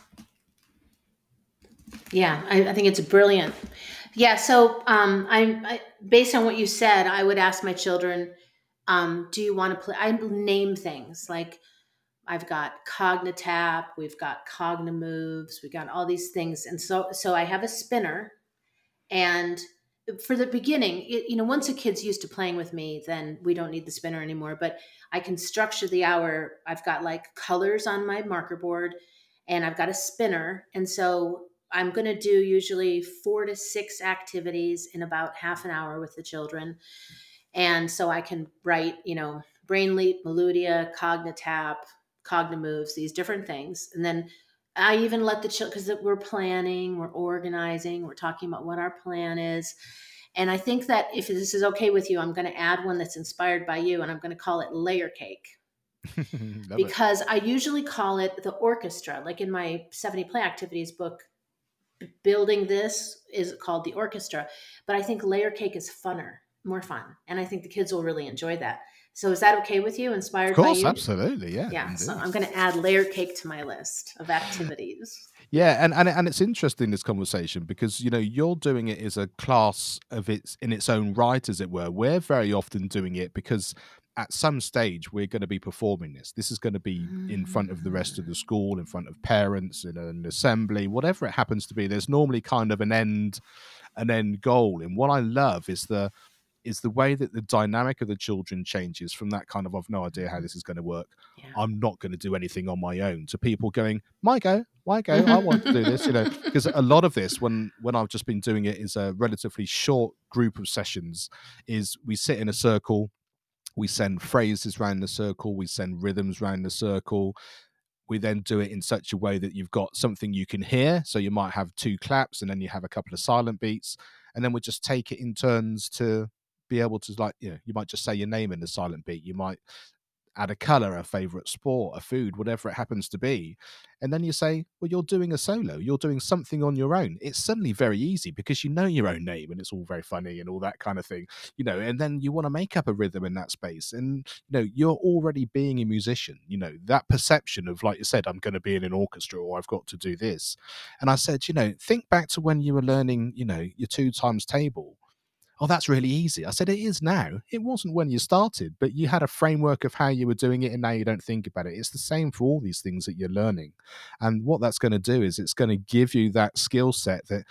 Yeah, I, I think it's brilliant. Yeah, so um, I, I based on what you said, I would ask my children, um, "Do you want to play?" I name things like I've got Cognitap, we've got Cognamoves, we got all these things, and so so I have a spinner, and for the beginning, it, you know, once a kid's used to playing with me, then we don't need the spinner anymore. But I can structure the hour. I've got like colors on my marker board, and I've got a spinner, and so I'm going to do usually four to six activities in about half an hour with the children. And so I can write, you know, Brainleap, Melodia, Cognitap, Cognamoves, these different things. And then I even let the children, because we're planning, we're organizing, we're talking about what our plan is. And I think that if this is okay with you, I'm going to add one that's inspired by you, and I'm going to call it Layer Cake. Because it. I usually call it the orchestra. Like in my seventy play activities book, building this is called the orchestra. But I think Layer Cake is funner, more fun. And I think the kids will really enjoy that. So is that okay with you? Of Inspired by course, you? absolutely. Yeah, Yeah. So indeed. I'm going to add layer cake to my list of activities. Yeah, and and and it's interesting, this conversation, because you know you're doing it as a class of its in its own right, as it were. We're very often doing it because at some stage we're going to be performing this. This is going to be in front of the rest of the Mm. school, in front of parents, in an assembly, whatever it happens to be. There's normally kind of an end an end goal. And what I love is the is the way that the dynamic of the children changes from that kind of I've no idea how Mhm. this is going to work. Yeah. I'm not going to do anything on my own, to people going, my go, my go, I want to do this, you know, because a lot of this, when when I've just been doing it, is a relatively short group of sessions. Is we sit in a circle, we send phrases round the circle, we send rhythms round the circle. We then do it in such a way that you've got something you can hear. So you might have two claps and then you have a couple of silent beats. And then we just take it in turns to be able to, like, you know, you might just say your name in the silent beat. You might add a color, a favorite sport, a food, whatever it happens to be. And then you say, well, you're doing a solo, you're doing something on your own. It's suddenly very easy because you know your own name and it's all very funny and all that kind of thing, you know, and then you want to make up a rhythm in that space. And, you know, you're already being a musician, you know, that perception of, like you said, I'm going to be in an orchestra or I've got to do this. And I said, you know, think back to when you were learning, you know, your two times table. Oh, that's really easy. I said, it is now. It wasn't when you started, but you had a framework of how you were doing it, and now you don't think about it. It's the same for all these things that you're learning. And what that's going to do is it's going to give you that skill set that,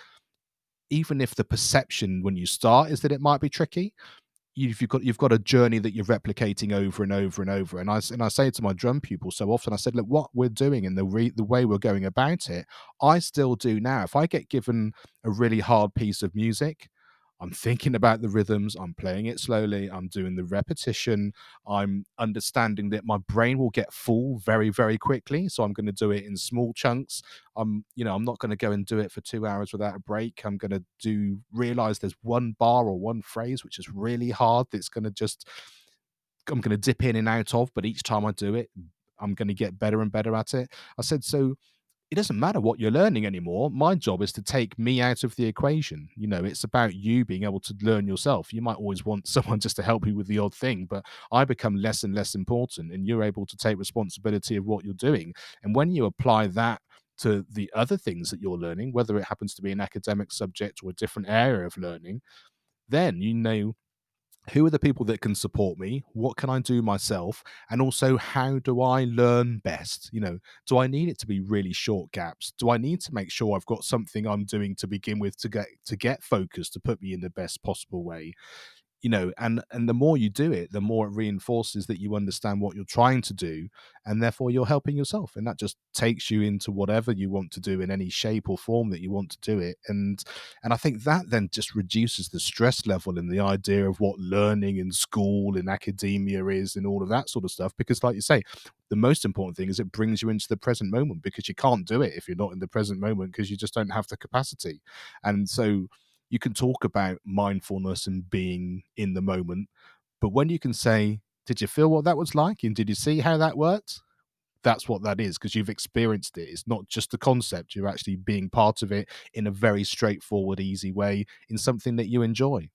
even if the perception when you start is that it might be tricky, you've, you've got you've got a journey that you're replicating over and over and over. And I and I say to my drum pupils so often, I said, look, what we're doing and the re, the way we're going about it, I still do now. If I get given a really hard piece of music, I'm thinking about the rhythms, I'm playing it slowly, I'm doing the repetition, I'm understanding that my brain will get full very, very quickly. So I'm going to do it in small chunks. I'm, you know, I'm not going to go and do it for two hours without a break. I'm going to do realize there's one bar or one phrase which is really hard. That's going to just, I'm going to dip in and out of, but each time I do it, I'm going to get better and better at it. I said, so it doesn't matter what you're learning anymore. My job is to take me out of the equation. You know, it's about you being able to learn yourself. You might always want someone just to help you with the odd thing, but I become less and less important, and you're able to take responsibility of what you're doing. And when you apply that to the other things that you're learning, whether it happens to be an academic subject or a different area of learning, then you know, who are the people that can support me, what can I do myself, and also how do I learn best. You know, do I need it to be really short gaps? Do I need to make sure I've got something I'm doing to begin with to get to get focused, to put me in the best possible way? You know, and and the more you do it, the more it reinforces that you understand what you're trying to do, and therefore you're helping yourself, and that just takes you into whatever you want to do in any shape or form that you want to do it. And and I think that then just reduces the stress level and the idea of what learning in school and academia is and all of that sort of stuff, because like you say, the most important thing is it brings you into the present moment, because you can't do it if you're not in the present moment, because you just don't have the capacity. And so you can talk about mindfulness and being in the moment, but when you can say, did you feel what that was like? And did you see how that worked? That's what that is, because you've experienced it. It's not just a concept. You're actually being part of it in a very straightforward, easy way, in something that you enjoy.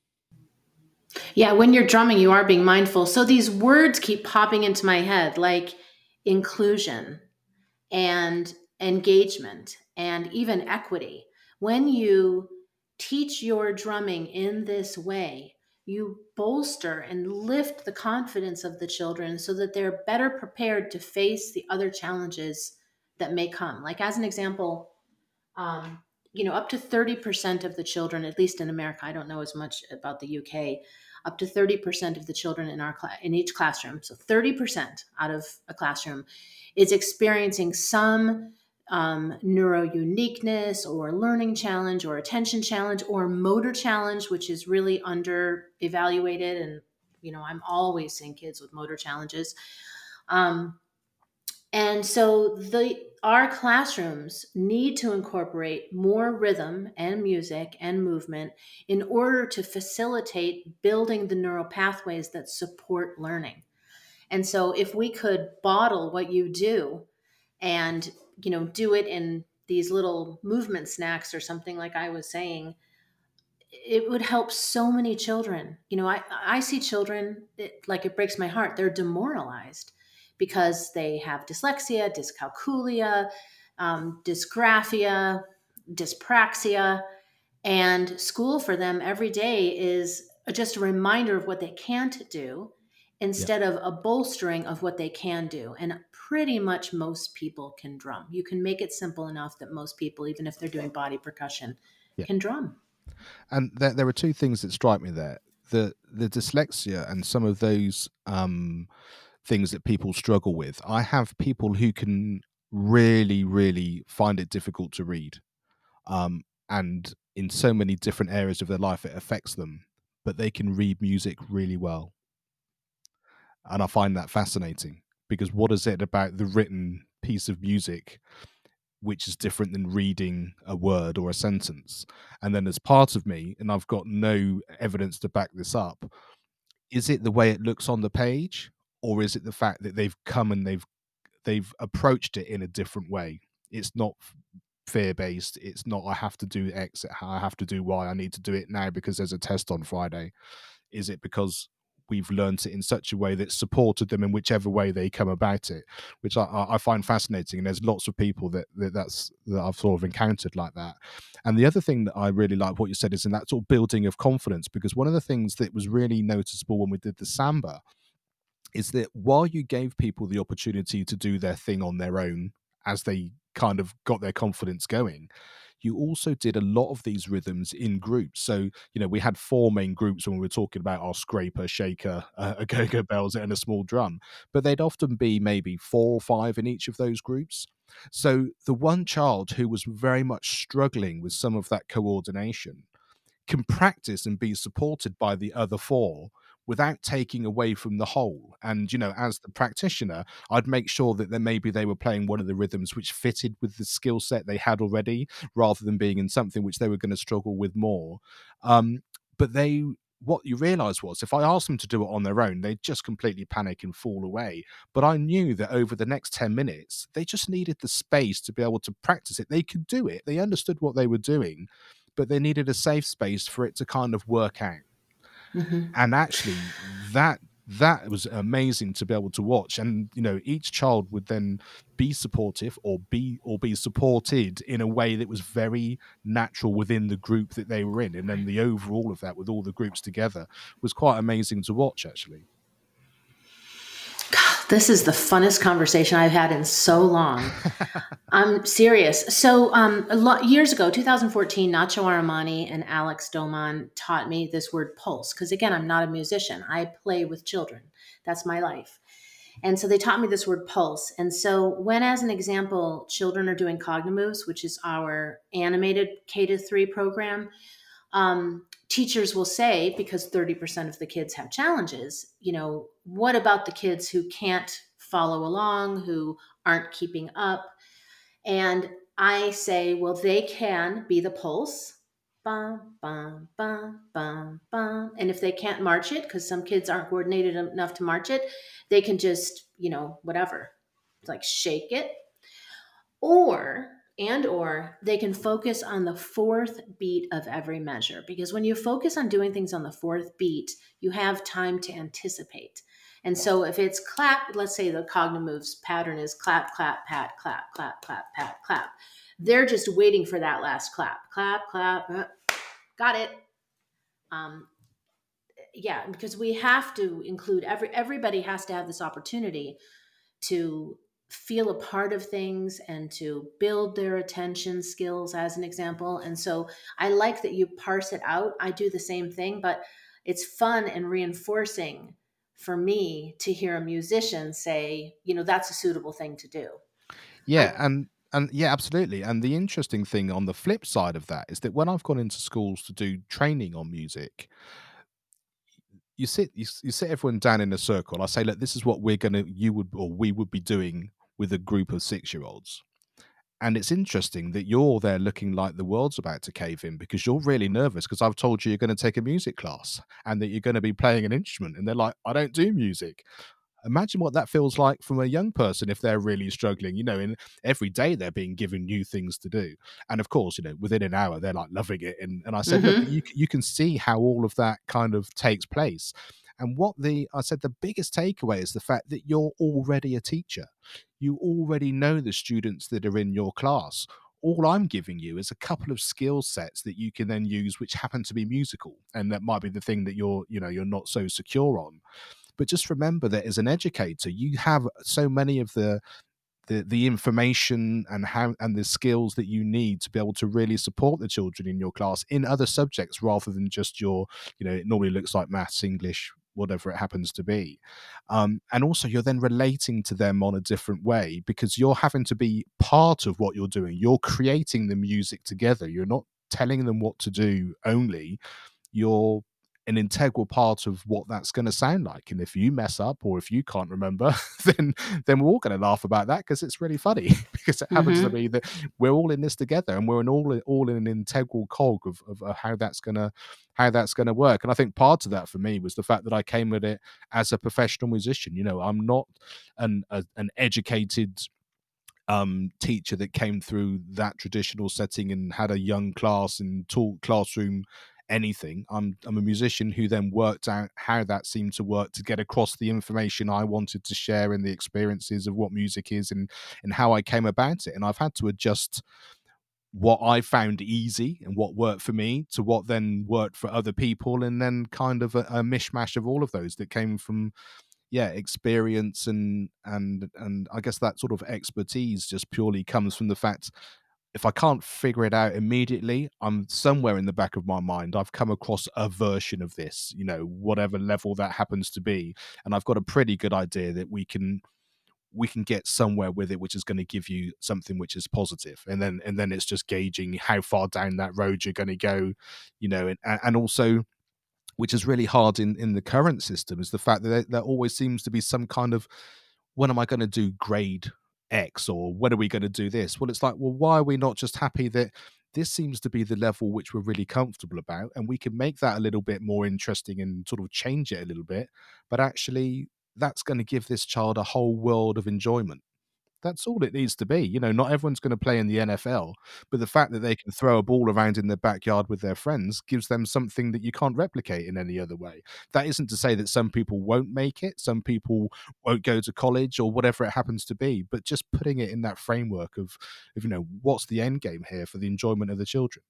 Yeah, when you're drumming, you are being mindful. So these words keep popping into my head, like inclusion and engagement and even equity. When you teach your drumming in this way, you bolster and lift the confidence of the children so that they're better prepared to face the other challenges that may come. Like, as an example, um, you know, up to thirty percent of the children, at least in America, I don't know as much about the U K, up to thirty percent of the children in our class, in each classroom, so thirty percent out of a classroom is experiencing some um, neuro uniqueness or learning challenge or attention challenge or motor challenge, which is really under evaluated. And, you know, I'm always seeing kids with motor challenges. Um, and so the our classrooms need to incorporate more rhythm and music and movement in order to facilitate building the neural pathways that support learning. And so if we could bottle what you do and, you know, do it in these little movement snacks or something like I was saying, it would help so many children. You know, I, I see children, it, like it breaks my heart. They're demoralized because they have dyslexia, dyscalculia, um, dysgraphia, dyspraxia, and school for them every day is just a reminder of what they can't do Yeah. instead of a bolstering of what they can do. And pretty much most people can drum. You can make it simple enough that most people, even if they're doing body percussion, Yeah. can drum. And there, there are two things that strike me there. The the dyslexia and some of those um, things that people struggle with. I have people who can really, really find it difficult to read. Um, and in so many different areas of their life, it affects them. But they can read music really well. And I find that fascinating because what is it about the written piece of music which is different than reading a word or a sentence? And then, as part of me, and I've got no evidence to back this up, is it the way it looks on the page, or is it the fact that they've come and they've they've approached it in a different way? It's not fear based. It's not I have to do X, I have to do Y. I need to do it now because there's a test on Friday. Is it because we've learned it in such a way that supported them in whichever way they come about it, which I, I find fascinating. And there's lots of people that, that that's that I've sort of encountered like that. And the other thing that I really like what you said is in that sort of building of confidence, because one of the things that was really noticeable when we did the samba is that while you gave people the opportunity to do their thing on their own as they kind of got their confidence going, you also did a lot of these rhythms in groups. So, you know, we had four main groups when we were talking about our scraper, shaker, uh, a go-go bells, and a small drum, but they'd often be maybe four or five in each of those groups. So the one child who was very much struggling with some of that coordination can practice and be supported by the other four without taking away from the whole. And, you know, as the practitioner, I'd make sure that then maybe they were playing one of the rhythms which fitted with the skill set they had already, rather than being in something which they were going to struggle with more. Um, but they, what you realize was if I asked them to do it on their own, they'd just completely panic and fall away. But I knew that over the next ten minutes, they just needed the space to be able to practice it. They could do it. They understood what they were doing, but they needed a safe space for it to kind of work out. Mm-hmm. And actually that that was amazing to be able to watch. And, you know, each child would then be supportive or be or be supported in a way that was very natural within the group that they were in. And then the overall of that with all the groups together was quite amazing to watch, actually. This is the funnest conversation I've had in so long. I'm serious. So um, a lot years ago, two thousand fourteen, Nacho Aramani and Alex Doman taught me this word pulse. Because again, I'm not a musician. I play with children. That's my life. And so they taught me this word pulse. And so when, as an example, children are doing Cognamoves, which is our animated K to three program, um, teachers will say, because thirty percent of the kids have challenges, you know, what about the kids who can't follow along, who aren't keeping up? And I say, well, they can be the pulse. Bum, bum, bum, bum, bum. And if they can't march it, because some kids aren't coordinated enough to march it, they can just, you know, whatever, like shake it. Or, and or they can focus on the fourth beat of every measure. Because when you focus on doing things on the fourth beat, you have time to anticipate. And so if it's clap, let's say the Cognamoves pattern is clap, clap, pat, clap, clap, clap, pat, clap. They're just waiting for that last clap. Clap, clap, uh, got it. Um, yeah, because we have to include every everybody has to have this opportunity to feel a part of things and to build their attention skills, as an example. And so I like that you parse it out. I do the same thing, but it's fun and reinforcing for me to hear a musician say, you know, that's a suitable thing to do. Yeah, I, and and yeah, absolutely. And the interesting thing on the flip side of that is that when I've gone into schools to do training on music, you sit you, you sit everyone down in a circle. I say, look, this is what we're gonna you would or we would be doing with a group of six year olds. And it's interesting that you're there looking like the world's about to cave in because you're really nervous because I've told you you're going to take a music class and that you're going to be playing an instrument. And they're like, I don't do music. Imagine what that feels like from a young person if they're really struggling. You know, in every day they're being given new things to do, and of course, you know, within an hour they're like loving it. And and I said, look, Mm-hmm. you you can see how all of that kind of takes place. And what the I said the biggest takeaway is the fact that you're already a teacher. You already know the students that are in your class. All I'm giving you is a couple of skill sets that you can then use, which happen to be musical, and that might be the thing that you're, you know, you're not so secure on. But just remember that as an educator, you have so many of the the the information and how and the skills that you need to be able to really support the children in your class in other subjects rather than just your, you know, it normally looks like maths, English, whatever it happens to be. Um, and also you're then relating to them on a different way because you're having to be part of what you're doing. You're creating the music together. You're not telling them what to do only. You're an integral part of what that's going to sound like. And if you mess up or if you can't remember, then then we're all going to laugh about that because it's really funny because it happens to Mm-hmm. be that we're all in this together and we're an all all in an integral cog of, of, of how that's gonna how that's gonna work. And I think part of that for me was the fact that I came at it as a professional musician. You know, I'm not an a, an educated um teacher that came through that traditional setting and had a young class and taught classroom anything. I'm I'm a musician who then worked out how that seemed to work to get across the information I wanted to share and the experiences of what music is and and how I came about it. And I've had to adjust what I found easy and what worked for me to what then worked for other people, and then kind of a, a mishmash of all of those that came from yeah experience and and and I guess that sort of expertise just purely comes from the fact if I can't figure it out immediately, I'm somewhere in the back of my mind I've come across a version of this, you know, whatever level that happens to be, and I've got a pretty good idea that we can we can get somewhere with it which is going to give you something which is positive, and then and then it's just gauging how far down that road you're going to go, you know. and and also which is really hard in in the current system is the fact that there, there always seems to be some kind of when am I going to do grade X or when are we going to do this? Well, it's like, well, why are we not just happy that this seems to be the level which we're really comfortable about and we can make that a little bit more interesting and sort of change it a little bit, but actually that's going to give this child a whole world of enjoyment. That's all it needs to be. You know, not everyone's going to play in the N F L, but the fact that they can throw a ball around in their backyard with their friends gives them something that you can't replicate in any other way. That isn't to say that some people won't make it, some people won't go to college or whatever it happens to be, but just putting it in that framework of, of you know, what's the end game here for the enjoyment of the children.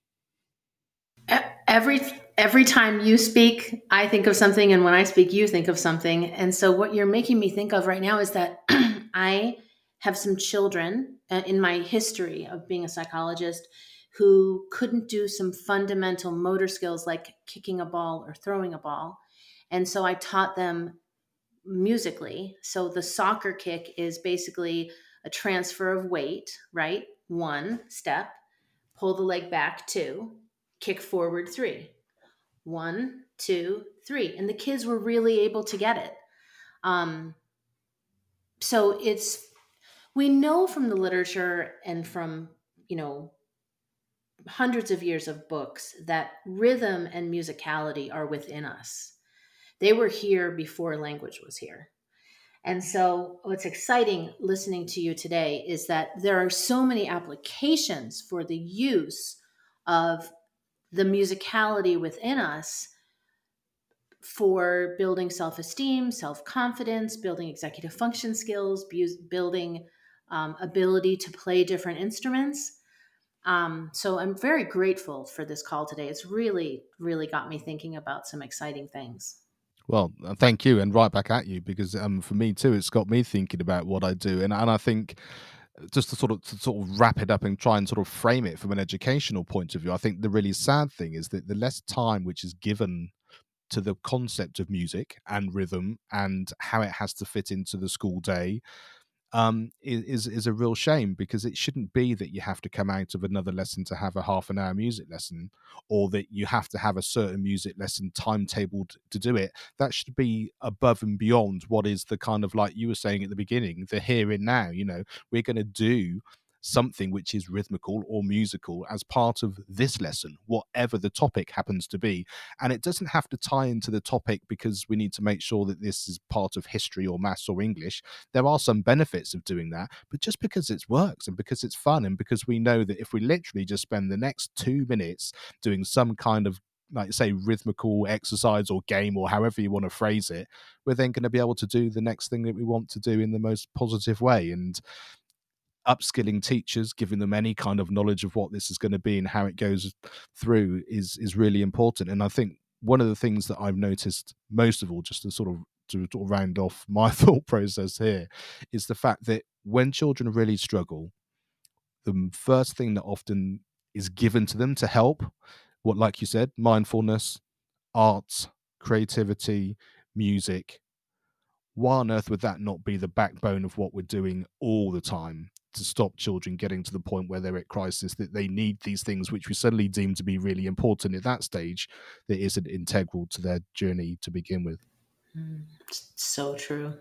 E- Every every time you speak, I think of something, and when I speak, you think of something. And so, what you're making me think of right now is that I have some children uh, in my history of being a psychologist who couldn't do some fundamental motor skills like kicking a ball or throwing a ball, and so I taught them musically. So the soccer kick is basically a transfer of weight, right? One step, pull the leg back, two, kick forward, three. One, two, three. And the kids were really able to get it. Um, so it's, we know from the literature and from, you know, hundreds of years of books that rhythm and musicality are within us. They were here before language was here. And so, what's exciting listening to you today is that there are so many applications for the use of the musicality within us for building self esteem, self confidence, building executive function skills, bu- building um, ability to play different instruments. Um, so, I'm very grateful for this call today. It's really, really got me thinking about some exciting things. Well, uh, thank you, and right back at you because um, for me too, it's got me thinking about what I do, and and I think just to sort of to sort of wrap it up and try and sort of frame it from an educational point of view, I think the really sad thing is that the less time which is given to the concept of music and rhythm and how it has to fit into the school day um, is is a real shame because it shouldn't be that you have to come out of another lesson to have a half an hour music lesson, or that you have to have a certain music lesson timetabled to do it. That should be above and beyond what is the kind of, like you were saying at the beginning, the here and now. You know, we're going to do something which is rhythmical or musical as part of this lesson, whatever the topic happens to be. And it doesn't have to tie into the topic because we need to make sure that this is part of history or maths or English. There are some benefits of doing that, but just because it works and because it's fun and because we know that if we literally just spend the next two minutes doing some kind of, like say, rhythmical exercise or game or however you want to phrase it, we're then going to be able to do the next thing that we want to do in the most positive way. And upskilling teachers, giving them any kind of knowledge of what this is going to be and how it goes through is is really important. And I think one of the things that I've noticed most of all, just to sort of to sort of round off my thought process here, is the fact that when children really struggle, the first thing that often is given to them to help, what, like you said, mindfulness, arts, creativity, music. Why on earth would that not be the backbone of what we're doing all the time to stop children getting to the point where they're at crisis, that they need these things which we suddenly deem to be really important at that stage, that isn't integral to their journey to begin with? Mm, so true.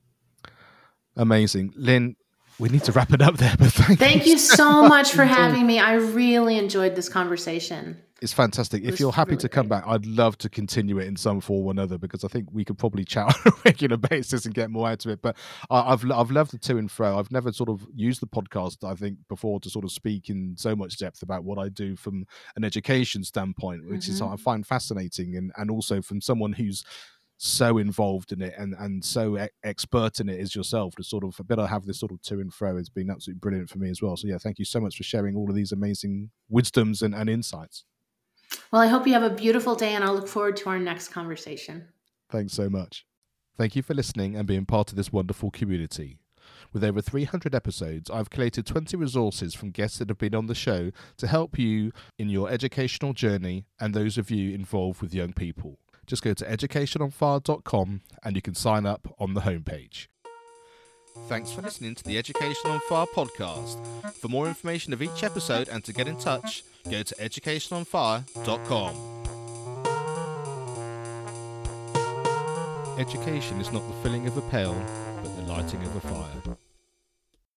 Amazing. Lynn, we need to wrap it up there, but thank, thank you, you so much for having me. I really enjoyed this conversation. It's fantastic. It if you're happy really to come great. back, I'd love to continue it in some form or another, because I think we could probably chat on a regular basis and get more out of it. But I, I've I've loved the to and fro. I've never sort of used the podcast, I think, before to sort of speak in so much depth about what I do from an education standpoint, which mm-hmm. is I find fascinating, and and also from someone who's so involved in it and and so e- expert in it as yourself, to sort of be able to have this sort of to and fro has been absolutely brilliant for me as well. So yeah, thank you so much for sharing all of these amazing wisdoms and, and insights. Well, I hope you have a beautiful day, and I'll look forward to our next conversation. Thanks so much. Thank you for listening and being part of this wonderful community. With over three hundred episodes, I've collated twenty resources from guests that have been on the show to help you in your educational journey and those of you involved with young people. Just go to education on fire dot com and you can sign up on the homepage. Thanks for listening to the Education on Fire podcast. For more information of each episode and to get in touch, go to education on fire dot com. Education is not the filling of a pail, but the lighting of a fire.